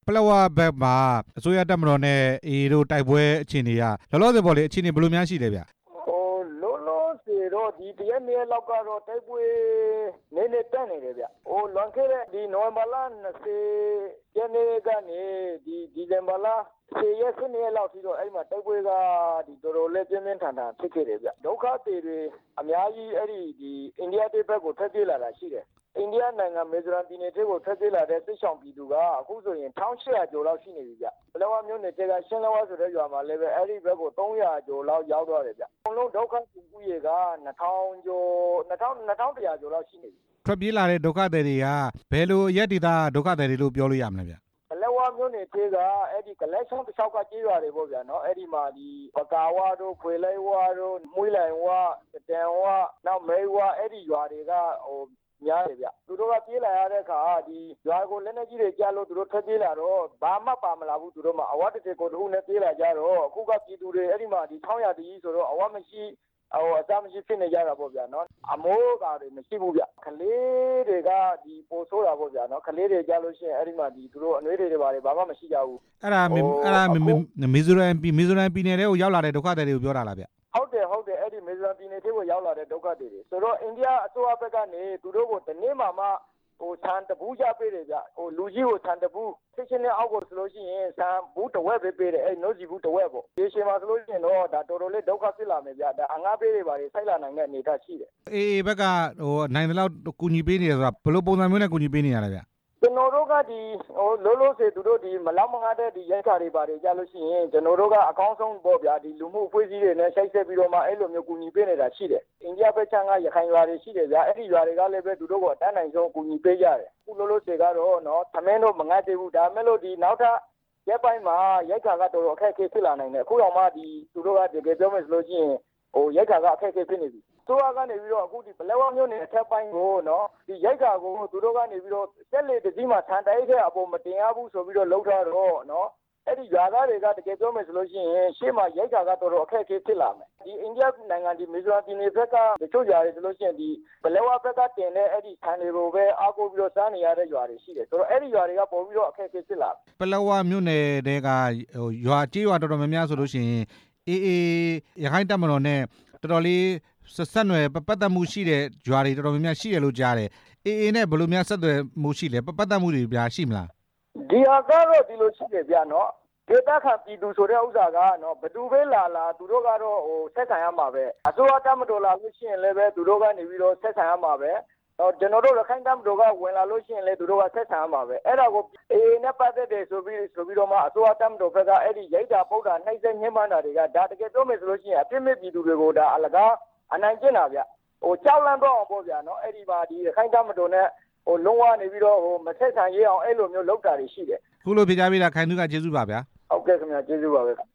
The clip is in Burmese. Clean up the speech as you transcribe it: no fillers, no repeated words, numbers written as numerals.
ပလက်ဝဘက်မှာအစိုးရတပ်မတော်နဲ့အေတို့တိုက်ပွဲအခြေအနေကလောလောဆယ်ပေါ့လေအခြေအနေဘယ်လိုများရှိလဲဗျလောလောဆယ်တော့ဒီတရက်နေ့လောက်ကတော့တိုက်ပွဲနည်းနည်းတက်နေတယ်ဗျလွန်ခဲ့တဲ့ဒီနိုဝင်ဘာလ20ရက်နေ့ကနေဒီဇင်ဘာလ10ရက်12ရက်လောက်ထိတော့အဲ့မှာတိုက်ပွဲကဒီတော်တော်လေးပြင်းပြင်းထန်ထန်ဖြစ်ခဲ့တယ်ဗျဒုက္ခသည်တွေအများကြီးအဲ့ဒီအိန္ဒိယဒေသဘက်ကိုထွက်ပြေးလာတာရှိတယ်အိန္ဒိယနိုင်ငံမီဇိုရမ်ပြည်နယ်ကိုထွက်ပြေးလာတဲ့စစ်ဆောင်ပြည်သူကအခုဆိုရင်1800ကျော်လောက်ရှိနေပြီဗျပလက်ဝမြို့နယ်ကရှင်းလက်ဝဆိုတဲ့ရွာမှာလည်းပဲအဲ့ဒီဘက်ကို300ကျော်လောက်ရောက်သွားတယ်ဗျအကုန်လုံးဒုက္ခသည်ဦးရေက2000ကျော်2100ကျော်လောက်ရှိနေပြီထွက်ပြေးလာတဲ့ဒုက္ခသည်တွေကဘယ်လိုရက်ဒေသဒုက္ခသည်တွေလို့ပြောလို့ရမလဲဗျပလက်ဝမြို့နယ်ကအဲ့ဒီကလက်ဆောင်တစ်လျှောက်ကကြေးရွာတွေပေါ့ဗျာနော်အဲ့ဒီမှာဒီပကာဝါတို့ခွေလိုက်ဝါတို့မွေးလိုင်ဝါတန်ဝါနောက်မဲဝါအဲ့ဒီရွာတွေကများတယ်ဗျသူတို့ကပြေးလာရတဲ့အခါဒီရွာကိုလက်နေကြီးတွေကြားလို့သူတို့ထွက်ပြေးလာတော့ဘာမှပါမလာဘူးသူတို့မှအဝတ်တစ်ထည်ကိုတူနဲ့ပြေးလာကြတော့အခုကပြည်သူတွေအဲ့ဒီမှာဒီ600တီးဆိုတော့အဝတ်မရှိအသားမရှိဖြစ်နေကြတာပေါ့ဗျာနော်အမိုးကာတွေမရှိဘူးဗျကလေးတွေကဒီပိုဆိုးတာပေါ့ဗျာနော်ကလေးတွေကြားလို့ရှိရင်အဲ့ဒီမှာဒီသူတို့အနှွေးတွေဘာမှမရှိကြဘူးအဲ့ဒါမီဇိုရမ်ပြည်နယ်တွေကိုရောက်လာတဲ့ဒုက္ခသည်တွေကိုပြောတာလားဗျဟုတ်တယ်အဲ့ဒီမီဇိုရမ်ပြည်နယ်တွေကိုရောက်လာတဲ့ဒုက္ခသည်တွေဆိုတော့အိန္ဒိယအစိုးရဘက်ကနေသူတို့ကိုတနေ့မှဆန်တပူးကြပေးတယ်ဗျလူကြီးကိုဆန်တပူး16နှစ်အောက်ကိုဆိုလို့ရှိရင်ဆန်ဘူးတစ်ဝက်ပဲပေးတယ်အဲ့နှုတ်စီဘူးတစ်ဝက်ပေါ့ဒီချိန်မှာဆိုလို့ရှိရင်တော့ဒါတော်တော်လေးဒုက္ခဖြစ်လာမယ်ဗျဒါအငှားပေးတွေပါတွေဆိုက်လာနိုင်တဲ့အနေအထားရှိတယ်အေးဘက်ကနိုင်တဲ့လောက်ကူညီပေးနေတယ်ဆိုတာဘယ်လိုပုံစံမျိုးနဲ့ကူညီပေးနေရလဲဗျကျွန်တော်တို့ကဒီလုံးလုံးစေသူတို့ဒီမလောက်မငှတဲ့ဒီရိုက်ခါတွေပါတယ်ကြလို့ရှိရင်ကျွန်တော်တို့ကအကောင်းဆုံးပေါ့ဗျာဒီလူမှုအဖွဲ့အစည်းတွေနဲ့ဆိုင်ဆက်ပြီးတော့မှအဲ့လိုမျိုးကူညီပေးနေတာရှိတယ်အိန္ဒိယဘက်ခြမ်းကရခိုင်ရွာတွေရှိတယ်ဗျာအဲ့ဒီရွာတွေကလည်းပဲသူတို့ကအတန်းနိုင်ဆုံးကူညီပေးကြတယ်အခုလုံးလုံးစေကတော့နော်သမင်းတို့မငှသေးဘူးဒါမဲ့လို့ဒီနောက်ထပ်ရက်ပိုင်းမှာရိုက်ခါကတော်တော်အခက်အခဲဖြစ်လာနိုင်တယ်အခုတော့မှဒီသူတို့ကတကယ်ပြောမယ်ဆိုလို့ရှိရင်ရိုက်ခါကအခက်အခဲဖြစ်နေပြီသူတို့ကနေပြီးတော့အခုဒီပလက်ဝမြို့နယ်အထက်ပိုင်းကိုနော်ဒီရိုက်ခါကိုသူတို့ကနေပြီးတော့တက်လေတကြီးမှထန်တိုက်ခဲ့အပေါ်မတင်ရဘူးဆိုပြီးတော့လှုပ်ထားတော့နော်အဲ့ဒီရွာသားတွေကတကယ်ပြောမယ်ဆိုလို့ရှိရင်ရှေ့မှာရိုက်ခါကတော်တော်အခက်အခဲဖြစ်လာမယ်ဒီအိန္ဒိယနိုင်ငံဒီမီဇိုရမ်ပြည်နယ်ဘက်ကတချို့ရွာတွေဆိုလို့ရှိရင်ဒီပလက်ဝဘက်ကတင်တဲ့အဲ့ဒီဆန်တွေကိုပဲအားကိုးပြီးတော့စားနေရတဲ့ရွာတွေရှိတယ်ဆိုတော့အဲ့ဒီရွာတွေကပို့ပြီးတော့အခက်အခဲဖြစ်လာပလက်ဝမြို့နယ်တွေကရွာကြေးရွာတော်တော်များများဆိုလို့ရှိရင်အေးရခိုင်တပ်မတော်နဲ့တော်တော်လေးဆက်နွယ်ပတ်သက်မှုရှိတဲ့ဂျွာတွေတော်တော်များများရှိတယ်လို့ကြားတယ်အေးနဲ့ဘယ်လိုများဆက်သွယ်မှုရှိလဲပတ်သက်မှုတွေပြရှိမလားဒီဟာကတော့ဒီလိုရှိတယ်ဗျာနော်ဒေသခံပြည်သူဆိုတဲ့ဥစ္စာကနော်ဘသူပဲလာသူတို့ကတော့ဆက်ဆံရမှာပဲအစိုးရတပ်မတော်လာလို့ရှိရင်လည်းပဲသူတို့ကနေပြီးတော့ဆက်ဆံရမှာပဲကျွန်တော်တို့ရခိုင်တပ်မတော်ကဝင်လာလို့ရှိရင်လည်းသူတို့ကဆက်ဆံရမှာပဲအဲ့ဒါကိုအေးနဲ့ပတ်သက်တယ်ဆိုပြီးတော့မှအစိုးရတပ်မတော်ဘက်ကအဲ့ဒီရိုက်တာပုတ်တာနှိမ့်ဆက်ညှဉ်းပန်းတာတွေကဒါတကယ်ပြောမယ်ဆိုလို့ရှိရင်အပြစ်မဲ့ပြည်သူတွေကိုဒါအလကားအနိုင်ကျင့်တာဗျကြောက်လန့်တော့အောင်ပေါ့ဗျာနော်အဲ့ဒီပါဒီရခိုင်တပ်မတော်နဲ့လုံးဝနေပြီးတော့မဆက်ဆံရအောင်အဲ့လိုမျိုးလုပ်တာတွေရှိတယ်ခုလိုဖြေကြားပေးတာခိုင်သူကကျေးဇူးပါဗျာဟုတ်ကဲ့ခင်ဗျာကျေးဇူးပါပဲ